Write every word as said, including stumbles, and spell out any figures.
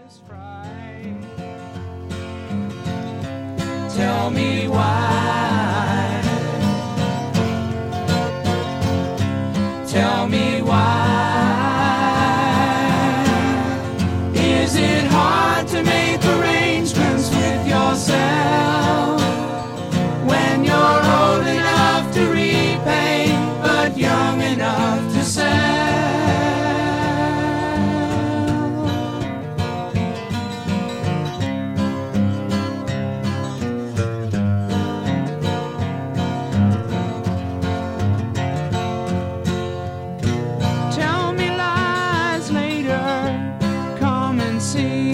Tell me why. Tell me why. Is it hard to make arrangements with yourself when you're old enough to repay but young enough to sell? Tell me lies later, come and see.